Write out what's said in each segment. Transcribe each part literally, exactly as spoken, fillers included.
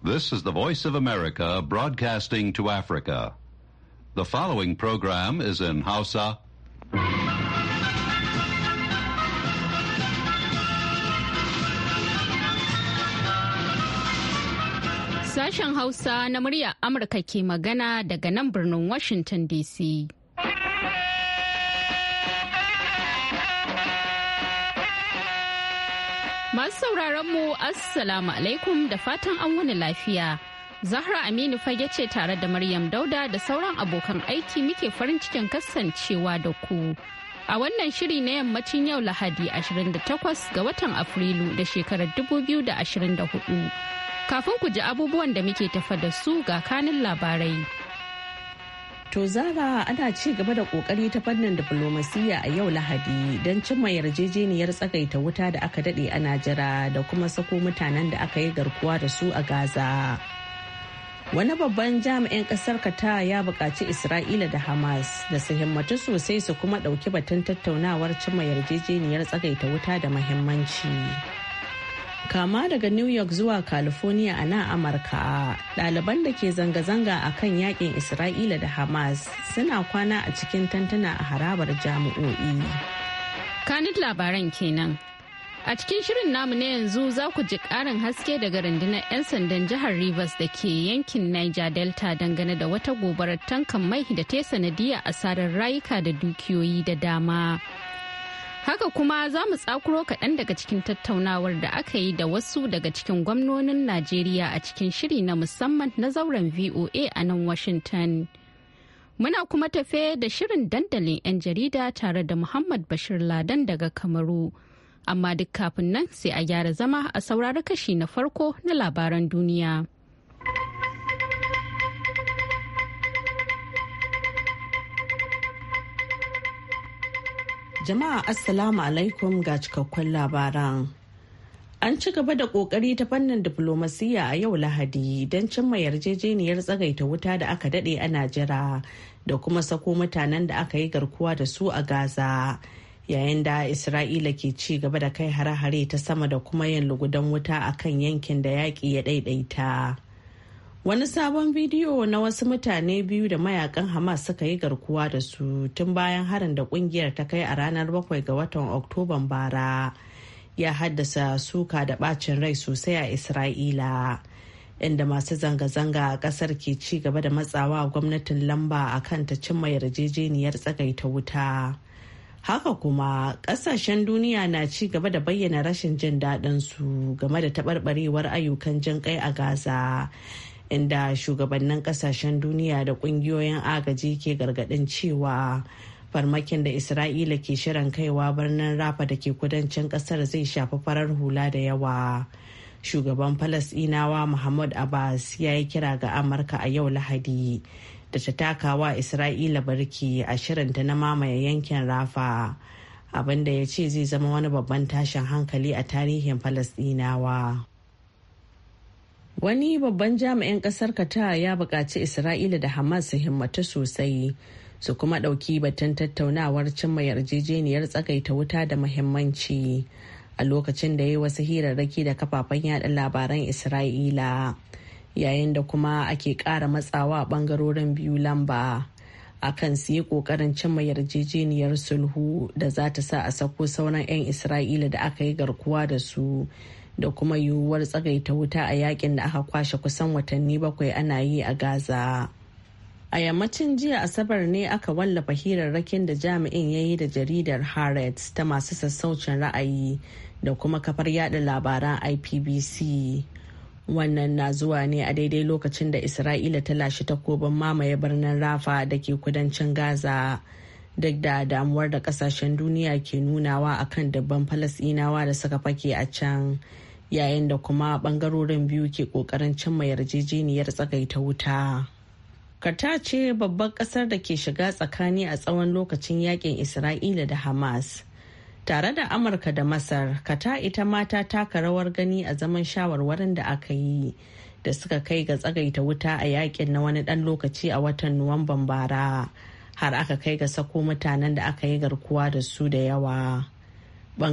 This is the Voice of America broadcasting to Africa. The following program is in Hausa. Sashen Hausa na murya Amurka ke magana daga nan birnin Washington D C. Masu sauraron mu Assalamu alaikum da fatan an wuni lafiya. Zahra Aminu fage ce tare da Maryam Dauda da sauran abokan aiki muke farin cikin kasancewa da ku. A wannan shiri na yammacin yau Lahadi ashirin da takwas ga watan Afrilu da shekarar dubu biyu da ashirin da hudu. Kafin ku ji abubuwan da muke tafa da su ga kanin labarai. To Zara ana ci gaba da kokari ta fannin diflomasiyya a yau Lahadi don cimma yarjejeniyar tsagaita wuta da aka dade ana jira da kuma sako mutanen da aka yi garkuwa da su a Gaza. Wani babban jami'in kasar Qatar ya buƙaci Isra'ila da Hamas da su himmatu sosai su kuma ɗauki batun tattaunawar cimma yarjejeniyar tsagaita wuta da muhimmanci. Kama daga New York zuwa California a nan Amurka, ɗaliban da ke zanga-zanga a kan yakin Isra'ila da Hamas suna kwana a cikin tantuna a harabar jami'o'i. Kanin labaran kenan. A cikin shirin namu na yanzu za ku ji ƙarin haske daga rundunar 'yan sandan jihar Rivers da ke yankin Niger Delta dangane da wata gobarar tankan mai da ta sanadiyar asarar rayuka da dukiyoyi da dama. Haka kuma za mu tsakuro kaɗan daga cikin tattaunawar da aka yi da wasu daga cikin gwamnonin Najeriya a cikin shiri na musamman na zauren V O A a nan Washington. Muna kuma tafe da shirin dandalin 'yan jarida tare da Muhammad Bashir Ladan daga Kamaru. Amma duk kafin nan sai a gyara zama a saurari kashi na farko na labaran duniya. Jama'a Assalamu alaikum ga cikakkun labaran. An ci gaba da kokari ta fannin diflomasiyya a yau Lahadi don cimma yarjejeniyar tsagaita wuta da aka dade ana jira da kuma sako mutanen da aka yi garkuwa da su a Gaza. Yayin da Isra'ila ke ci gaba da kai hare-hare ta sama da kuma yin lugudan wuta a kan yankin da yaƙi ya ɗaiɗaita. Wani sabon bidiyo na wasu mutane biyu da mayakan Hamas suka yi garkuwa da su tun bayan harin da kungiyar ta kai a ranar bakwai ga watan Oktoban bara ya haddasa suka da bacin rai sosai a Isra'ila, inda masu zanga-zanga a kasar ke ci gaba da matsawa gwamnatin lamba a kan ta cimma yarjejeniyar tsagaita wuta. Haka kuma kasashen duniya na ci gaba da bayyana rashin jin daɗin su game da taɓarɓarewar ayyukan jin kai a Gaza, inda shugabannin kasashen duniya da kungiyoyin agaji ke gargadin cewa farmakin da Isra'ila ke shirin kaiwa birnin Rafa da ke kudancin kasar zai shafi farar hula da yawa. Shugaban Falasɗinawa Mahmud Abbas ya yi kira ga Amurka a yau Lahadi da ta takawa Isra'ila barki a shirinta na mamaye yankin Rafa, abinda ya ce zai zama wani babban tashin hankali a tarihin Falasɗinawa. Wani babban jami'in kasar Qatar ya buƙaci Isra'ila da Hamas su himmatu sosai su kuma ɗauki batun tattaunawar cimma yarjejeniyar tsagaita wuta da muhimmanci a lokacin da ya yi wasu hirarraki da kafafen yada labaran Isra'ila, yayin da kuma ake ƙara matsawa a ɓangarorin biyu lamba akan su yi ƙoƙarin cimma yarjejeniyar sulhu da za ta sa a sako sauran 'yan Isra'ila da aka yi garkuwa da su da kuma yiwuwar tsagaita wuta a yakin da aka kwashe kusan watanni bakwai ana yi a Gaza. A yammacin jiya Asabar ne aka wallafa hirarrakin da jami'in ya yi da jaridar Haaretz ta masu sassaucin ra'ayi da kuma kafar yada labaran I P B C. Wannan na zuwa ne a daidai lokacin da Isra'ila ta lashe takobin mamaye birnin Rafa da ke kudancin Gaza. Duk da damuwar da kasashen duniya ke nunawa akan dabban Falasɗinawa da suka fake a can, yayin da kuma bangarorin biyu ke kokarin cimma yarjejeniyar tsagaita wuta. Qatar ce babbar kasar da ke shiga tsakani a tsawon lokacin yakin Isra'ila da Hamas. Tare da Amurka da Masar, Qatar ita ma ta taka rawar gani a zaman shawarwarin da aka yi da suka kai ga tsagaita wuta a yakin na wani ɗan lokaci a watan Nuwamban bara, har aka kai ga sako mutanen da aka yi garkuwa da su da yawa.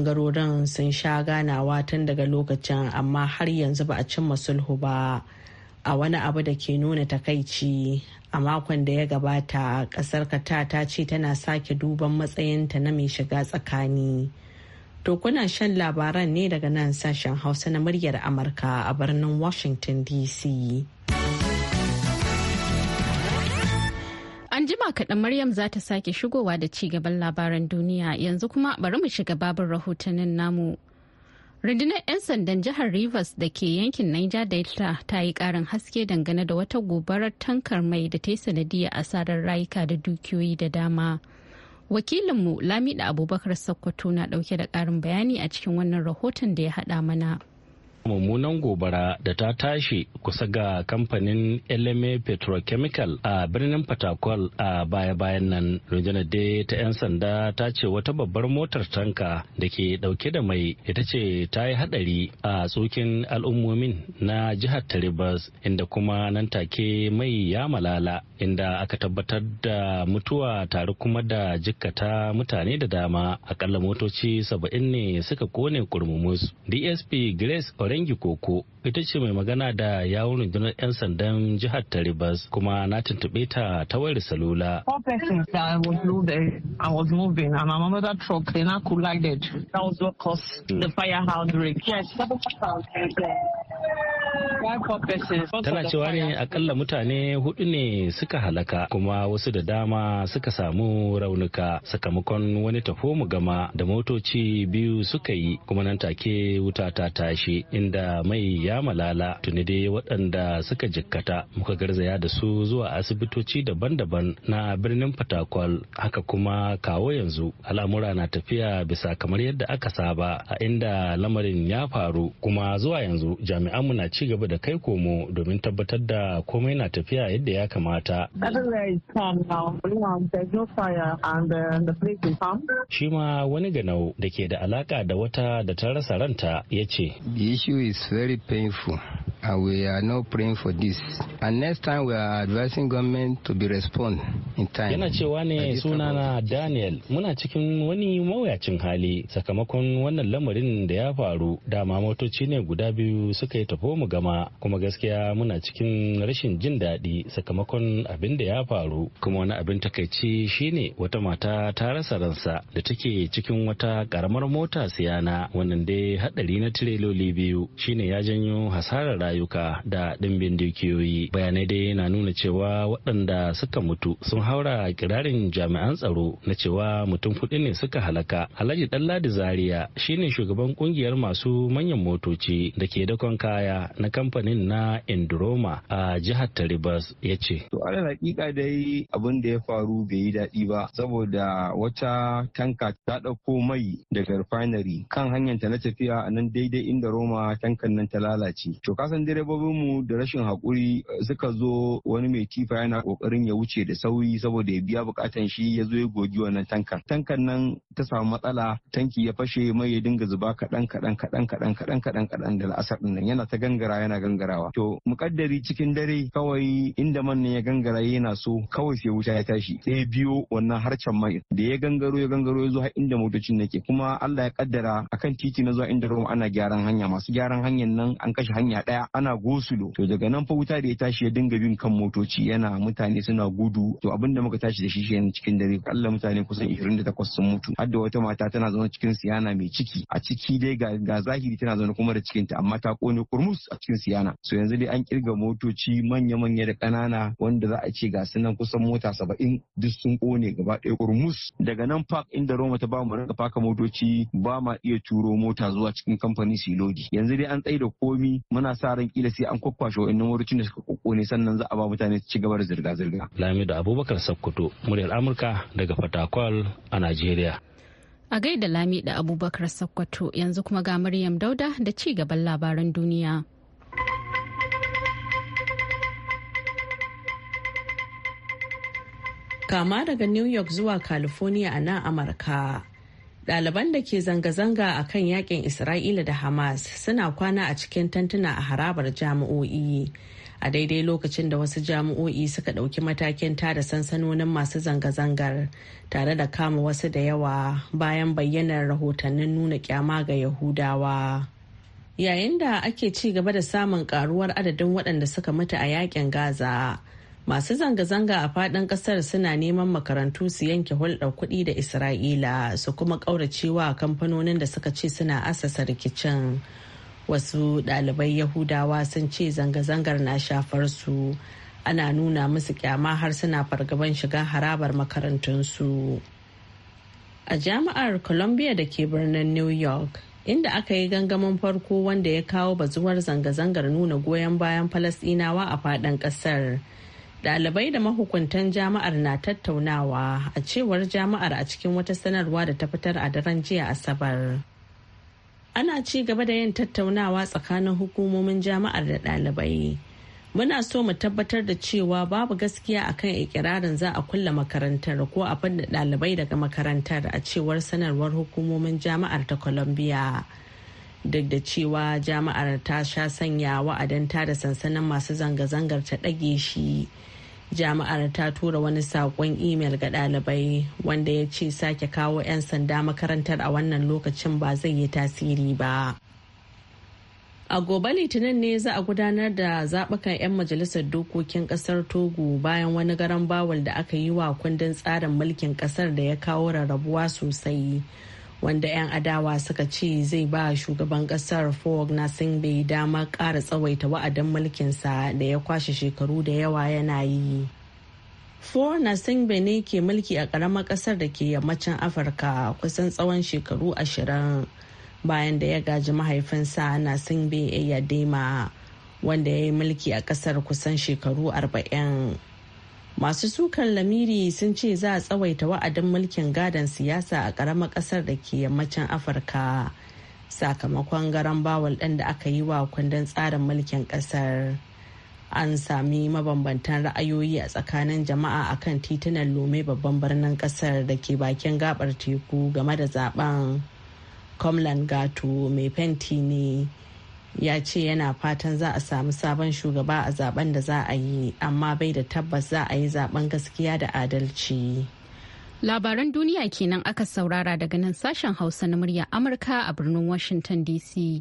Bangarorin sun sha ganawa tun daga lokacin, amma har yanzu ba a cimma sulhu ba. a wani abu da ke nuna takaici. A makon da ya gabata, kasar Qatar ta ce tana sake duban matsayinta na mai shiga tsakani. To kuna shan labaran ne daga nan sashen Hausa na muryar Amurka a birnin Washington D C. An jima kaɗan Maryam za ta sake shigowa da ci gaban labaran duniya, yanzu kuma bari mu shiga babin rahotannin namu. Rundunar 'yan sandan jihar Rivers da ke yankin Niger Delta ta yi ƙarin haske dangane da wata gobarar tankar mai da ta yi sanadiyar asarar rayuka da dukiyoyi da dama. Wakilinmu Lamida Abubakar Sokoto na ɗauke da ƙarin bayani a cikin wannan rahoton da ya haɗa mana. Mummunan gobara da ta tashi kusa ga kamfanin L M A Petrochemical a birnin Fatakwal a baya-bayan nan. Rundunar dai ta 'yan sanda ta ce wata babbar motar tanka da ke dauke da mai ita ce ta yi hadari a tsokin al'ummomin na jihar Rivers, inda kuma nan take mai ya malala, inda aka tabbatar da mutuwa tare kuma da jikkata mutane da dama. Akalla motoci saba'in ne suka kone kurmumus. D S P Grace Orengi Koko ita ce mai magana da yawun rundunar 'yan sandan jihar ta Rivers, kuma na tuntuɓe ta ta wayar salula. Tana cewa ne akalla mutane hudu ne suka halaka, kuma wasu da dama suka samu raunuka sakamakon wani tafo mu gama da motoci biyu suka yi, kuma nan take wuta ta tashi inda mai ya malala. Tuni dai waɗanda suka jikkata muka garzaya da su zuwa asibitoci daban-daban na birnin Fatakwal. Haka kuma kawo yanzu al'amura na tafiya bisa kamar yadda aka saba a inda lamarin ya faru, kuma zuwa yanzu jami'anmu na ci gaba da kai komo domin tabbatar da komai na tafiya yadda ya kamata. Shi ma wani ganau da ke da alaka da wata da ta rasa ranta ya ce, The issue is very painful and we are not praying for this. And next time we are advising government to be respond in time. Yana cewa ne sunana Daniel, muna cikin wani mawuyacin hali sakamakon wannan lamarin da ya faru. Dama motoci ne guda biyu suka yi tafo mu gama, kuma gaskiya muna cikin rashin jin daɗi sakamakon abin da ya faru. Kuma wani abin takaici shine wata mata ta rasa ransa da take cikin wata karamar mota siyana. Wannan dai hadari na tireloli biyu shine ya janyo hasarar rayuka da ɗimbin dukiyoyi. Bayanai dai na nuna cewa waɗanda suka mutu sun haura kirarin jami'an tsaro na cewa mutum hudu ne suka halaka. Alhaji Ɗanladi Zaria shine shugaban kungiyar masu manyan motoci da ke dakon kaya na kamfanin na Enduroma a jihar Rivers ya ce. To ala hakika dai abin da ya faru bai yi daɗi ba, saboda wata tanka ta ɗauko mai daga refinery kan hanyar ta na tafiya a nan daidai inda Roma tankan nan ta lalace. To kasan direbobin mu da rashin hakuri suka zo, wani mai tifa yana kokarin ya wuce da sauri saboda ya biya bukatan shi, ya zo ya gogi wannan tankan. Tankan nan ta samu matsala, tanki ya fashe, mai ya dinga zuba kaɗan kaɗan kaɗan kaɗan kaɗan kaɗan kaɗan da la'asar ɗin nan yana ta gangara yana gangarawa. To mukaddari cikin dare kawai inda man ne ya gangara yana so kawai sai wuta ya tashi, sai biyo wannan harcen mai da ya gangaro ya gangaro ya zo har inda motocin nake. Kuma Allah ya kaddara akan titi na zuwa inda Roma ana gyaran hanya, masu gyaran hanyar nan an kashe hanya daya ana gosulo. To daga nan fa wuta da ya tashi ya dinga bin kan motoci, yana mutane suna gudu. To abinda muka tashi da shi shi cikin dare Allah mutane kusan ishirin da takwas sun mutu, har da wata mata tana zaune cikin siyana mai ciki, a ciki dai ga zahiri tana zaune kuma da cikinta amma ta kone kurmus a cikin siyana. So yanzu dai an kirga motoci manya-manya da ƙanana wanda za a ce ga sunan kusan mota saba'in duk sun kone gaba ɗaya kurmus. Daga nan park inda Roma ta ba mu rinka faka motoci ba ma iya turo mota zuwa cikin kamfani su lodi. Yanzu dai an tsaye da komi, muna sa ran kila sai an kwakwashe wa'annan motocin da suka kokkone sannan za a ba mutane su ci gaba da zirga-zirga. Lamido Abubakar Sokoto, muryar Amurka daga Fatakwal a Najeriya. A gaida Lamido Abubakar Sokoto, yanzu kuma ga Maryam Dauda da ci gaban labaran duniya. Kama daga New York zuwa California a nan Amurka, ɗaliban da ke zanga-zanga a kan yakin Isra'ila da Hamas suna kwana a cikin tantuna a harabar jami'o'i a daidai lokacin da wasu jami'o'i suka ɗauki matakin tada sansanonin masu zanga-zangar tare da kama wasu da yawa bayan bayyanar rahotannin nuna kyama ga Yahudawa. Yayin da ake ci gaba da samun karuwar adadin waɗanda suka mutu a yakin Gaza, masu zanga-zanga a faɗin ƙasar suna neman makarantu su yanke hulɗar kuɗi da Isra'ila su kuma ƙauracewa kamfanonin da suka ce suna asasa rikicin. Wasu ɗalibai Yahudawa sun ce zanga-zangar na shafar su, ana nuna musu kyama har suna fargaban shiga harabar makarantunsu. A jami'ar Columbia da ke birnin New York, inda aka yi gangamin farko wanda ya kawo bazuwar zanga-zangar nuna goyon bayan Falasɗinawa a faɗin ƙasar. Ɗalibai da mahukuntan jami'ar na tattaunawa, a cewar jami'ar a cikin wata sanarwa da ta fitar a daren jiya Asabar. Ana ci gaba da yin tattaunawa tsakanin hukumomin jami'ar da ɗalibai. Muna so mu tabbatar da cewa babu gaskiya akan ikirarin za a kulle makarantar ko a fadda ɗalibai daga makarantar, a cewar sanarwar hukumomin jami'ar ta Columbia. Duk da cewa jami'ar ta sha sanya wa'adin tada sansanin masu zanga-zangar ta ɗage shi, jami'ar ta tura wani saƙon imel ga ɗalibai wanda ya ce sake kawo 'yan sanda makarantar a wannan lokacin ba zai yi tasiri ba. A gobe Litinin ne za a gudanar da zaɓukan 'yan majalisar dokokin ƙasar Togo bayan wani garan bawul da aka yi wa kundin tsarin mulkin ƙasar da ya kawo rarrabuwa sosai, wanda 'yan adawa suka ce zai ba shugaban ƙasar Faure Gnassingbé damar ƙara tsawaita wa'adin mulkinsa da ya kwashe shekaru da yawa yana yi. Faure Gnassingbé ne ke mulki a ƙaramar ƙasar da ke yammacin Afirka kusan tsawon shekaru ashirin. Bayan da ya gaji mahaifinsa Gnassingbé Eyadema, wanda ya yi mulki a kasar kusan shekaru arba'in. Masu sukan lamiri sun ce za a tsawaita wa'adin mulkin gadon siyasa a ƙaramar ƙasar da ke yammacin Afirka sakamakon garan bawul ɗin da aka yi wa kundin tsarin mulkin ƙasar. An sami mabambantan ra'ayoyi a tsakanin jama'a akan titunan Lome, babban birnin ƙasar da ke bakin gabar teku, game da zaben. Komlan Gato, mai fenti ne, ya ce yana fatan za a samu sabon shugaba a zaben da za a yi, amma bai da tabbas za a yi zaben gaskiya da adalci. Labaran duniya kenan aka saurara daga nan sashen Hausa na murya Amurka a birnin Washington D C.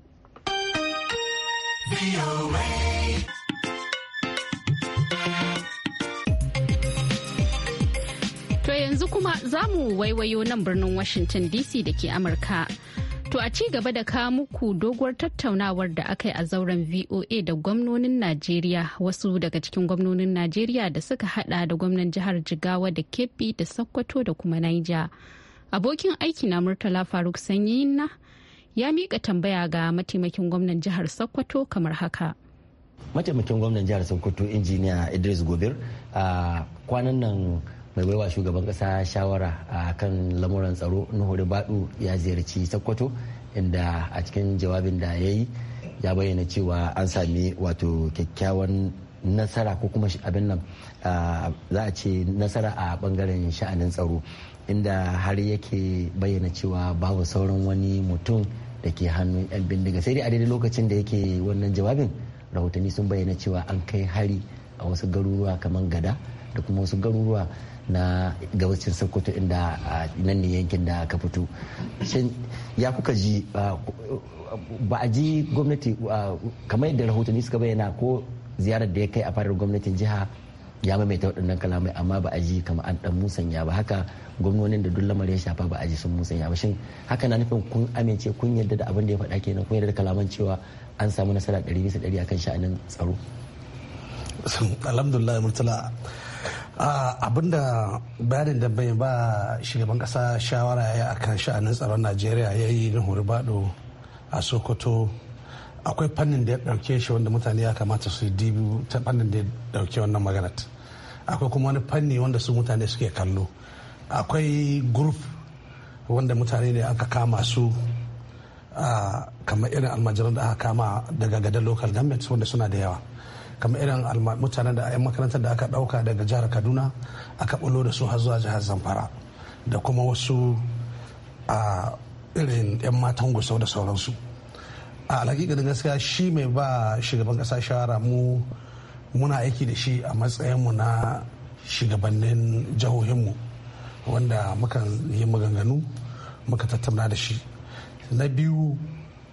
To yanzu kuma za mu waiwayo nan birnin Washington D C da ke Amurka. To a ci gaba da kawo muku doguwar tattaunawar da aka yi a zauren V O A da gwamnonin Najeriya, wasu daga cikin gwamnonin Najeriya da suka hada da gwamnan jihar Jigawa da Kebbi da Sokoto da kuma Niger. Abokin aiki na Murtala Faruk Sanyina ya miƙa tambaya ga mataimakin gwamnan jihar Sokoto kamar haka. Mataimakin gwamnan jihar Sokoto injiniya Idris Gobir a kwanan nan mai baiwa shugaban kasa shawara a kan lamuran tsaro Nuhu Badu ya ziyarci Sokoto, inda a cikin jawabin da ya yi ya bayyana cewa an sami wato kyakkyawan nasara ko kuma abin nan za a ce nasara a bangaren sha'anin tsaro, inda har yake bayyana cewa babu sauran wani mutum da ke hannun 'yan bindiga. Sai dai a daidai lokacin da yake wannan jawabin, rahotanni sun bayyana cewa an kai hari a wasu garuruwa kamar Gada da kuma wasu garuruwa na gabacin Sokoto, inda nan ne yankin da ka fito. Shin ya kuka ji, ba a ji gwamnati kamar yadda rahotanni suka bayyana ko ziyarar da ya kai a fadar gwamnatin jiha ya maimaita waɗannan kalamai, amma ba a ji kamar an dan musanya ba. Haka gwamnonin da duk lamarin ya shafa ba a ji sun musanya ba. Shin haka na nufin kun amince, kun yarda da abin da ya faɗa kenan, kun yarda da kalaman cewa an samu nasara ɗari bisa ɗari akan sha'anin tsaro? Alhamdulillah Murtala, abinda bayanin da bai ba shugaban kasa shawara ya akan sha'anin tsaron Najeriya ya yi na Bado a Sokoto, akwai fannin da ya ɗauke shi wanda mutane ya kamata su yi dibi ta fannin da ya ɗauke wannan maganar. Akwai kuma wani fanni wanda su mutane suke kallo. Akwai group wanda mutane ne aka kama su kamar irin almajiran da aka kama daga Gada local government wanda suna da yawa, kamar irin mutanen da 'yan makarantar da aka dauka daga jihar Kaduna aka bulo da su har zuwa jihar Zamfara, da kuma wasu a irin 'yan matan Gusau da sauransu. A alhaƙiƙanin gaskiya shi mai ba shugaban ƙasa shawara, mu muna aiki da shi a matsayinmu na shugabannin jihohinmu, wanda muka yi maganganu muka tattauna da shi. Na biyu,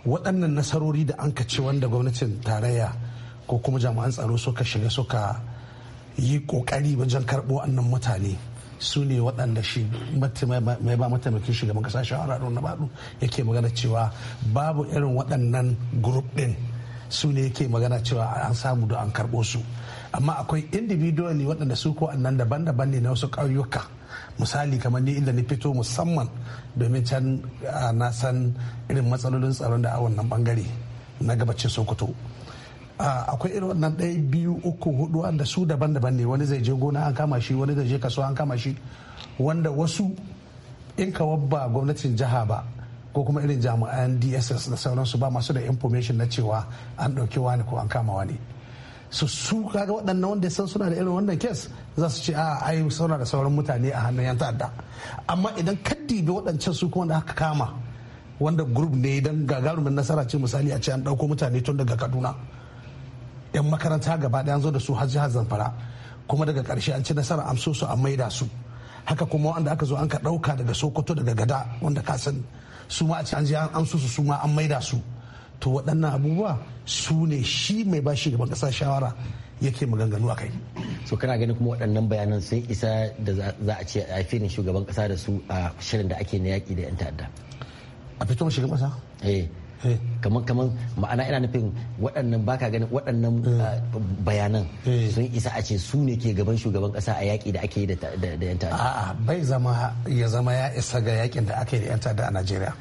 waɗannan nasarori da an ci wanda gwamnatin tarayya ko kuma jami'an tsaro suka shiga suka yi ƙoƙari wajen karɓo wannan mutane su ne waɗanda shi mai ba mataimakin shugaban ƙasa shawara na baɗu yake magana cewa babu irin waɗannan grup ɗin su ne yake magana cewa an samu da an karɓo su amma akwai individually waɗanda su ko annan daban-daban ne na wasu ƙauyuka misali kamar ni inda ni fito musamman domin can na san irin matsalolin tsaron da a wannan bangare na gabacin sokoto akwai irin wannan ɗaya biyu uku hudu wanda su daban-daban ne wani zai je gona an kama shi wani zai je kasuwa an kama shi wanda wasu in ka wabba gwamnatin jiha ba ko kuma irin jami'an D S S da sauransu ba masu da information na cewa an ɗauki wani ko an kama wani su su kaga waɗannan wanda san suna da irin wannan kes za su ce a ai suna da sauran mutane a hannun yan ta'adda amma idan ka dibi waɗancan su kuma da aka kama wanda group ne idan gagarumin nasara ce misali a ce an ɗauko mutane tun daga Kaduna yan makaranta gaba ɗaya an zo da su har jihar Zamfara kuma daga ƙarshe an ci nasara amso su an maida su haka kuma wanda aka zo an ka ɗauka daga Sokoto daga Gada wanda ka san su ma a ce an je an amso su su ma an maida su to waɗannan abubuwa su ne shi mai ba gaban ƙasa shawara yake maganganu a kai. So kana ganin kuma waɗannan bayanan sun isa da za a ce a filin shugaban ƙasa da su a shirin da ake na yaƙi da 'yan ta'adda? A fito shugaban ƙasa? Eh. Kamar kamar ma'ana ina nufin waɗannan baka ganin waɗannan bayanan sun isa a ce su ne ke gaban shugaban ƙasa a yaƙi da ake yi da 'yan ta'adda? A'a bai zama ya zama ya isa ga yaƙin da ake yi da 'yan ta'adda a Najeriya.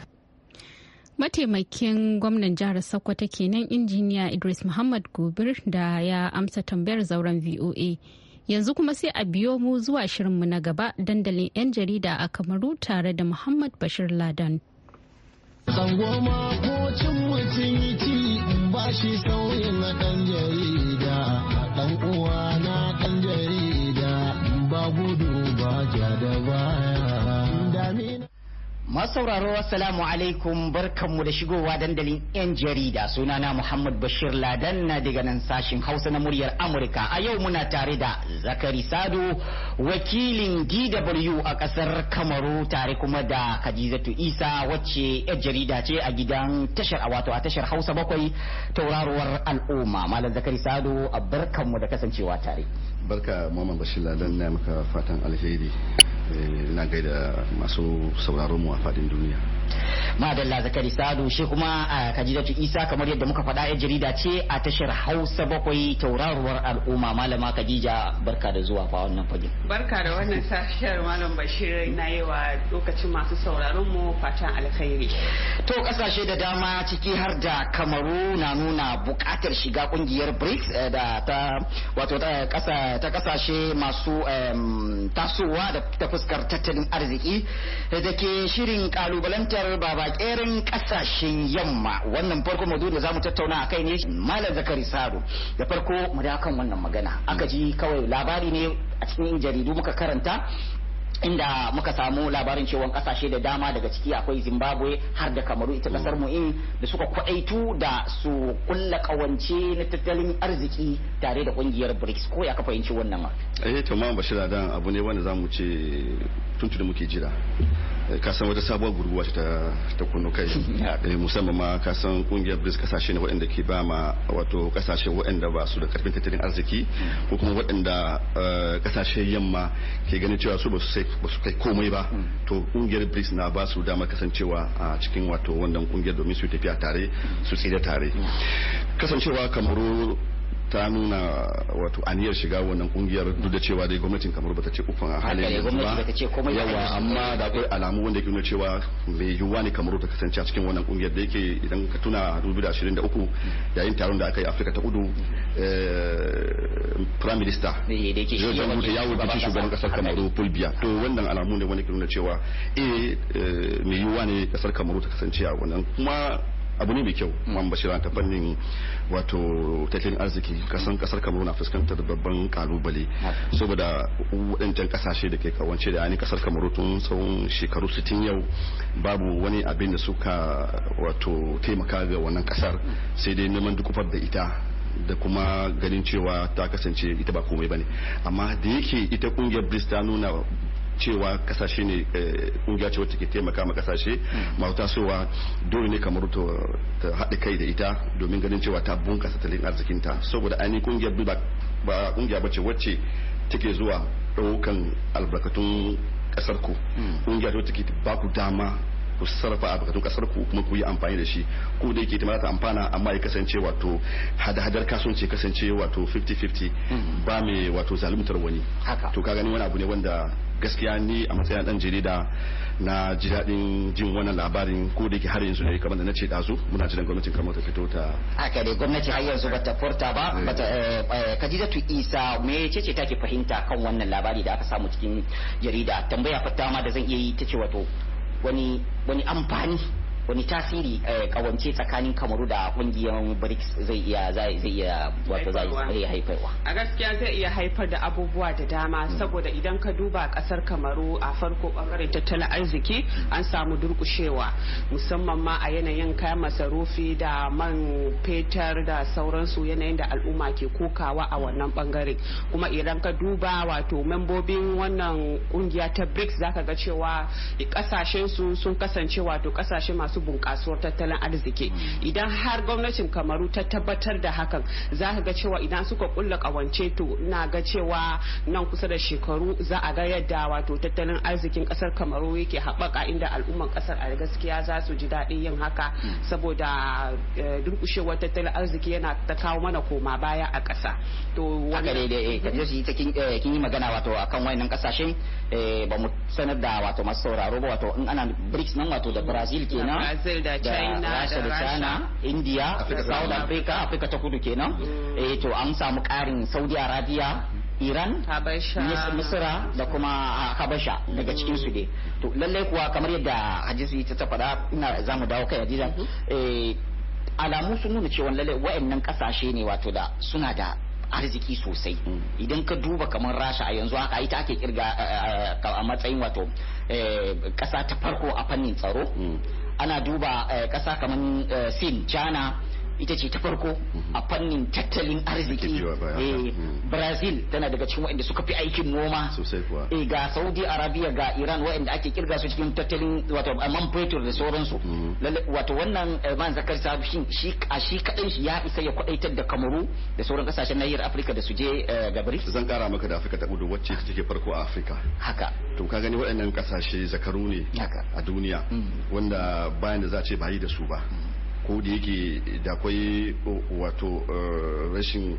Mataimakin gwamnan jihar Sokoto kenan injiniya Idris Muhammad Gobir da ya amsa tambayar zauren V O A. Yanzu kuma sai a biyo mu zuwa shirinmu na gaba dandalin 'yan jarida a Kamaru tare da Muhammad Bashir Ladan. Tsangoma ko cin mutum ci ba shi sauyin na ɗan jarida, ɗan uwa na ɗan jarida ba gudu ba ja da baya. Masauraro assalamu alaikum barkanmu da shigowa dandalin 'yan jarida sunana Muhammad Bashir Ladan na daga nan sashin Hausa na muryar Amurka. A yau muna tare da Zakari Sado wakilin D W a kasar Kamaru tare kuma da Khadijatu Isa wacce 'yan jarida ce a gidan tashar wato a tashar Hausa bakwai tauraruwar al'umma. Malam Zakari Sado a barkanmu da kasancewa tare. Barka Muhammad Bashir Ladan na maka fatan alheri. Ina gaida masu sauraron mu a fadin duniya. Madalla Zakari Sadu shi kuma a Khadijatu Isa kamar yadda muka faɗa ya jarida ce a tashar Hausa bakwai tauraruwar al'umma. Malama Khadija barka da zuwa fa wannan fage. Barka da wannan sashiyar Malam Bashir na yi wa lokacin masu sauraron mu fatan alkhairi. To kasashe da dama ciki har da Kamaru na nuna buƙatar shiga kungiyar BRICS da ta wato ta kasa ta kasashe masu tasowa da ta fuskar tattalin arziki da ke shirin kalubalantar babakerin kasashen yamma. Wannan farko maudu da zamu tattauna a kai ne Malam Zakari Sado. Da farko mu da kan wannan magana aka ji kawai labari ne a cikin jaridu muka karanta inda muka samu labarin cewa kasashe da dama daga ciki akwai Zimbabwe har da Kamaru ita kasar mu in da suka kwadaitu da su kulla kawance na tattalin arziki tare da kungiyar BRICS. Ko ya ka fahimci wannan ma? Eh to ma Bashir dan abu ne wanda zamu ce tuntuni muke jira. Ka san wata sabuwar gurguwa ta ta kunno kai musamman ma ka san kungiyar BRICS kasashe ne waɗanda ke ba ma wato kasashe waɗanda ba su da karfin tattalin arziki ko kuma waɗanda kasashe yamma ke ganin cewa su ba su ba su kai komai ba. To kungiyar BRICS na ba su damar kasancewa a cikin wato wannan kungiyar domin su tafiya tare su tsira tare. Kasancewa Kamaru ta nuna wato aniyar shiga wannan kungiyar duk da cewa dai gwamnatin Kamaru bata ce ufan a halin yanzu ba yawa amma da akwai alamu wanda ke nuna cewa mai yiwuwa ne Kamaru ta kasance a cikin wannan kungiyar da yake idan ka tuna dubu da ashirin da uku yayin taron da aka yi Afirka ta Kudu Prime Minister zai rubuta yawo bikin shugaban kasar Kamaru Paul Biya. To wannan alamu ne wanda ke nuna cewa eh mai yiwuwa ne kasar Kamaru ta kasance a wannan kuma abu ne mai kyau. Man Bashir ta fannin wato tattalin arziki kasan kasar Kamaru na fuskantar babban kalubale saboda wadancan kasashe da ke kawance da yani kasar Kamaru tun tsawon shekaru sittin yau babu wani abin da suka wato taimaka ga wannan kasar sai dai neman dukufar da ita da kuma ganin cewa ta kasance ita ba komai bane. Amma da yake ita kungiyar BRICS ta nuna cewa kasashe ne kungiya ce wacce ke taimaka ma kasashe masu tasowa, dole ne kamar ta haɗa kai da ita domin ganin cewa ta bunkasa tattalin arzikinta, saboda ainihin kungiyar ba kungiya bace wacce take zuwa ɗaukan albarkatun kasar ku. Kungiya ce take ba ku dama ku sarrafa albarkatun kasar ku kuma ku yi amfani da shi, ko da yake ta ta amfana amma ya kasance wato hada-hadar kasuwanci kasance wato fifty fifty ba mai wato zaluntar wani. To ka gani wani abu ne wanda gaskiya ni a matsayin dan jarida na ji daɗin jin wannan labarin, ko da yake har yanzu ne kamar da na ce dazu muna jiran gwamnatin kamar ta fito ta haka dai gwamnati har yanzu bata furta ba. Bata Khadijatu Isa me ce ce take fahimta kan wannan labari da aka samu cikin jarida? Tambaya fata ma da zan iya yi ta ce wato wani wani amfani wani tasiri kawance tsakanin Kamaru da kungiyar BRICS zai iya zai iya wato zai iya haifarwa. A gaskiya zai iya haifar da abubuwa da dama, saboda idan ka duba kasar Kamaru a farko bangaren tattalin arziki an samu durkushewa, musamman ma a yanayin kayan masarufi da man fetur da sauransu, yanayin da al'umma ke kokawa a wannan bangare. Kuma idan ka duba wato membobin wannan kungiya ta BRICS zaka ga cewa kasashen su sun kasance wato kasashe masu bunkasuwar tattalin arziki. Idan har gwamnatin Kamaru ta tabbatar da hakan, za ka ga cewa idan suka kulla kawance to ina ga cewa nan kusa da shekaru za a ga yadda wato tattalin arzikin kasar Kamaru yake haɓaka, inda al'umman kasar a gaskiya za su ji daɗin yin haka, saboda durkushewar tattalin arziki yana ta kawo mana koma baya a ƙasa. To haka dai dai ka ji ta kin yi magana wato akan wayannan kasashen ba mu sanar da wato masu sauraro ba, wato in ana BRICS nan wato da Brazil kenan, Brazil da China da China, India, South Africa, Africa ta kudu kenan. Eh to an samu karin Saudi Arabia, Iran, Misra da kuma Habasha daga cikin su dai. To lallai kuwa kamar yadda hadisi ta faɗa, ina zamu dawo kai hadisan. Eh alamu sun nuna cewa lallai wayannan kasashe ne wato da suna da arziki sosai. Idan ka duba kamar Rasha a yanzu haka ita ake kirga a matsayin wato kasa ta farko a fannin tsaro. Ana duba kasa kamar Sin, China ita ce ta farko a fannin tattalin arziki. Brazil tana daga cikin waɗanda suka fi aikin noma sosai kuwa. Ga Saudi Arabia ga Iran waɗanda ake kirga su cikin tattalin wato man fetur da sauransu. Wato wannan man zakar sabishin shi a shi kadai shi ya isa ya kwadaitar da Kamaru da sauran kasashen nahiyar Afirka da su je ga BRICS. Zan kara maka da Afirka ta kudu wacce take farko a Afirka. Haka. To ka gani waɗannan kasashe zakaru ne a duniya wanda bayan da za a ce ba yi da su ba. Ko da yake da akwai wato rashin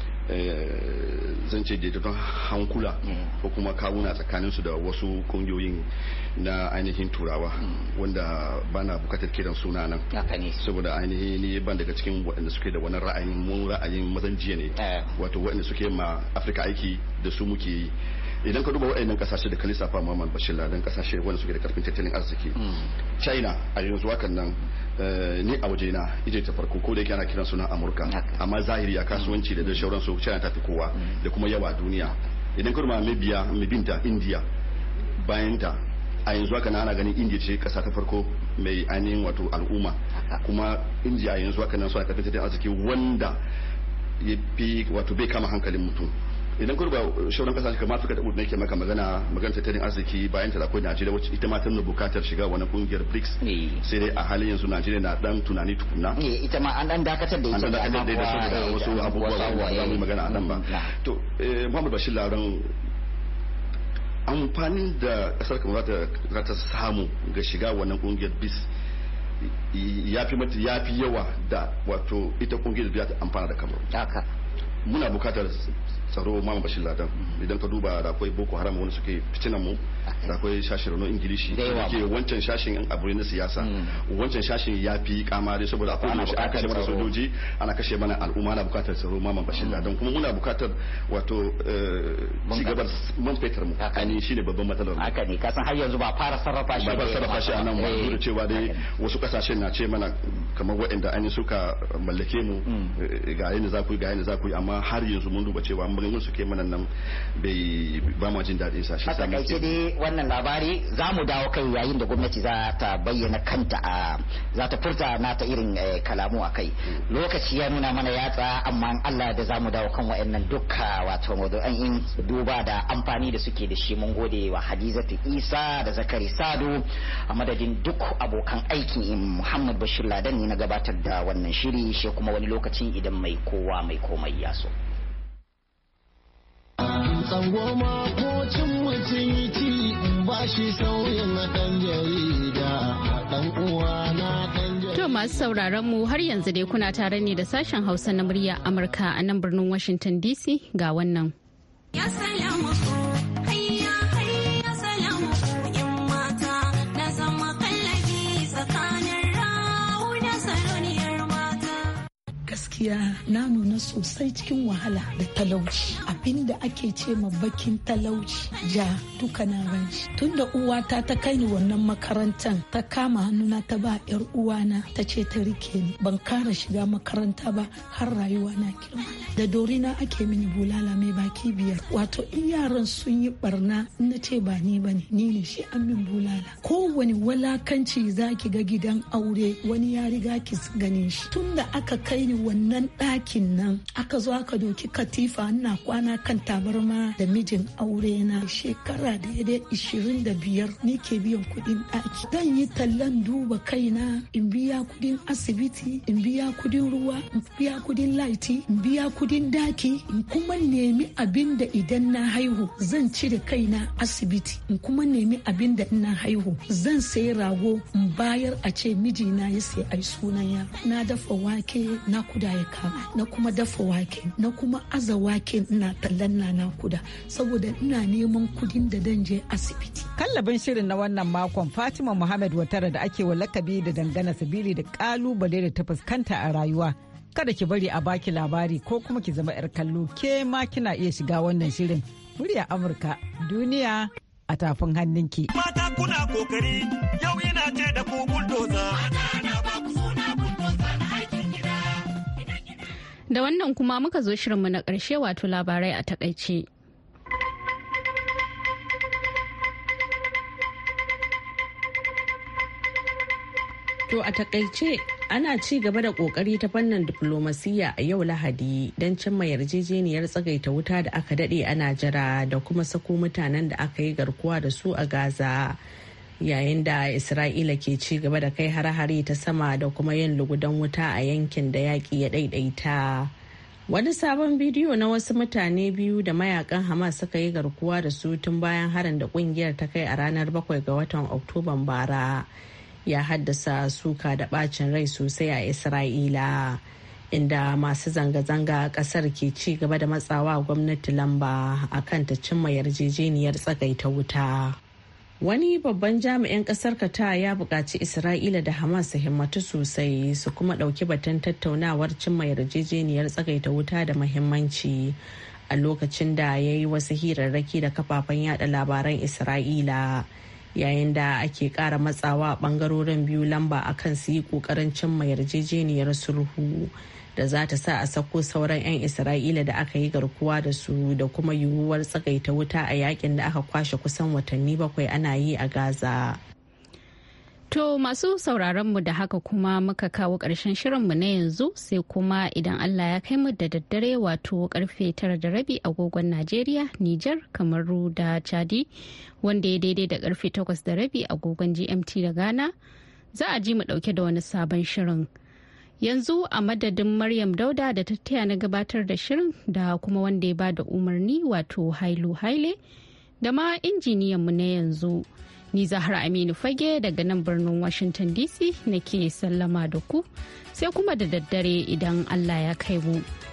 zance daidaiton hankula ko kuma kawuna tsakaninsu da wasu kungiyoyin na ainihin turawa wanda bana bukatar kiran suna nan saboda ainihin ne ban daga cikin waɗanda suke da wani ra'ayin mun ra'ayin mazan jiya ne, wato waɗanda suke ma Afirka aiki da su muke yi. Idan ka duba waɗannan kasashe da kalisa fa Muhammad Bashir Ladan kasashe wanda suke da karfin tattalin arziki, China a yanzu hakan nan ni a waje na ita ta farko, ko da yake ana kiran suna Amurka, amma zahiri a kasuwanci da da shauran su China ta fi kowa da kuma yawa a duniya. Idan ka duba Mabiya Mabinta India bayan ta a yanzu haka ana ganin India ce kasa ta farko mai ainihin wato al'umma, kuma India a yanzu haka nan suna karfin tattalin arziki wanda ya fi wato bai kama hankalin mutum. Idan kurba shauran kasashe kamar Afirka da Kudu nake maka magana magana tattalin arziki bayan ta da akwai Najeriya wacce ita ma tana bukatar shiga wannan kungiyar BRICS, sai dai a halin yanzu Najeriya na dan tunani tukunna. Ita ma an dan dakatar da ita da da da wasu abubuwa da za mu magana a nan ba. To Muhammad Bashir Ladan, amfanin da kasar kamar za ta samu ga shiga wannan kungiyar BRICS ya fi mata ya fi yawa da wato ita kungiyar da ta amfana da Kamaru. Haka muna bukatar tsaro Mama Bashir Ladan. Idan ka duba da akwai Boko Haram wanda suke fitinan mu, da akwai shashin rano Ingilishi da ke wancan shashin abu na siyasa, wancan shashin ya fi kamari saboda akwai wanda aka kashe mana sojoji ana kashe mana al'umma. Na bukatar tsaro Mama Bashir Ladan, kuma muna bukatar wato cigabar man fetur mu ani shine babban matsalar mu. Haka ne, kasan har yanzu ba fara sarrafa shi ba sarrafa shi a nan ba, duk da cewa dai wasu kasashen na ce mana kamar waɗanda an suka mallake mu ga yanda za ku yi ga yanda za ku yi, amma amma har yanzu mun duba cewa maganganun suke mana nan bai ba mu jin daɗin sa shi a takaice dai wannan labari za mu dawo kai yayin da gwamnati za ta bayyana kanta a za ta furta na ta irin kalamu a kai lokaci ya nuna mana yatsa amma Allah da za mu dawo kan wayannan dukka wato maudu'an in duba da amfani da suke da shi mun gode wa Hadizatu Isa da Zakari Sado a madadin duk abokan aikin Muhammad Bashir Ladan ne na gabatar da wannan shiri shi kuma wani lokacin idan mai kowa mai komai ya so. Tsangoma ko cin mutum ci ba shi sauyin ɗan jarida ɗan uwa na ɗan jarida. To masu sauraron mu har yanzu dai kuna tare ne da sashen Hausa na murya Amurka a nan birnin Washington D C ga wannan. Ya salamu. Gaskiya na nuna sosai cikin wahala da talauci abinda ake ce ma bakin talauci ja duka na ranci tunda uwata ta kai ni wannan makarantar ta kama hannuna ta ba yar uwana ta ce ta rike ni ban kara shiga makaranta ba har rayuwa na girma da dorina ake mini bulala mai baki biyar wato in yaran sun yi barna na ce ba ni bane ni ne shi an min bulala kowane walakanci zaki ga gidan aure wani ya riga ki ganin shi tunda aka kai ni wannan ɗakin nan aka zo aka doki katifa ina kwana kan tabarma da mijin aure na shekara da ya dai ishirin da biyar ni ke biyan kuɗin ɗaki zan yi tallan duba kaina in biya kuɗin asibiti in biya kuɗin ruwa in biya kuɗin laiti in biya kuɗin daki in kuma nemi abin da idan na haihu zan cire kaina asibiti in kuma nemi abin da ina haihu zan sayi rago in bayar a ce mijina ya sai ai sunan ya na dafa wake na kuda ya kama na kuma dafa wake na kuma aza wake ina tallan na na kuda saboda ina neman kudin da dan je asibiti. Kallabin shirin na wannan makon Fatima Muhammad Watara da ake wa lakabi da dangana sabili da kalubale da ta fuskanta a rayuwa. Kada ki bari a baki labari ko kuma ki zama yar kallo ke ma kina iya shiga wannan shirin. Murya Amurka duniya a tafin hannunki. Mata kuna kokari yau ina ce da ku bulldozer. Da wannan kuma muka zo shirinmu na ƙarshe wato labarai a takaice. To a takaice ana ci gaba da kokari ta fannin diflomasiyya a yau Lahadi don cimma yarjejeniyar tsagaita wuta da aka dade ana jira da kuma sako mutanen da aka yi garkuwa da su a Gaza. Yayin da Isra'ila ke ci gaba da kai hare-hare ta sama da kuma yin lugudan wuta a yankin da yaƙi ya ɗaiɗaita. Wani sabon bidiyo na wasu mutane biyu da mayakan Hamas suka yi garkuwa da su tun bayan harin da kungiyar ta kai a ranar bakwai ga watan Oktoban bara ya haddasa suka da bacin rai sosai a Isra'ila, inda masu zanga-zanga a kasar ke ci gaba da matsawa gwamnati lamba akan ta cimma yarjejeniyar tsagaita wuta. Wani babban jami'in kasar Qatar ya buƙaci Isra'ila da Hamas su himmatu sosai su kuma ɗauki batun tattaunawar cimma yarjejeniyar tsagaita wuta da muhimmanci a lokacin da ya yi wasu hirarraki da kafafen yada labaran Isra'ila, yayin da ake ƙara matsawa ɓangarorin biyu lamba akan su yi ƙoƙarin cimma yarjejeniyar sulhu da za ta sa a sako sauran 'yan Isra'ila da aka yi garkuwa da su da kuma yiwuwar tsagaita wuta a yakin da aka kwashe kusan watanni bakwai ana yi a Gaza. To masu sauraron mu da haka kuma muka kawo ƙarshen shirinmu na yanzu sai kuma idan Allah ya kai mu da daddare wato karfe tara da rabi agogon Najeriya, Nijar, Kamaru da Chadi wanda ya daidai da karfe takwas da rabi agogon G M T da Ghana za a ji mu ɗauke da wani sabon shirin. Yanzu a madadin Maryam Dauda da ta taya na gabatar da shirin da kuma wanda ya bada umarni wato Hailu Haile da ma injiniyanmu na yanzu. Ni Zahra Aminu Fage daga nan birnin Washington D C nake sallama da ku sai kuma da daddare idan Allah ya kai mu.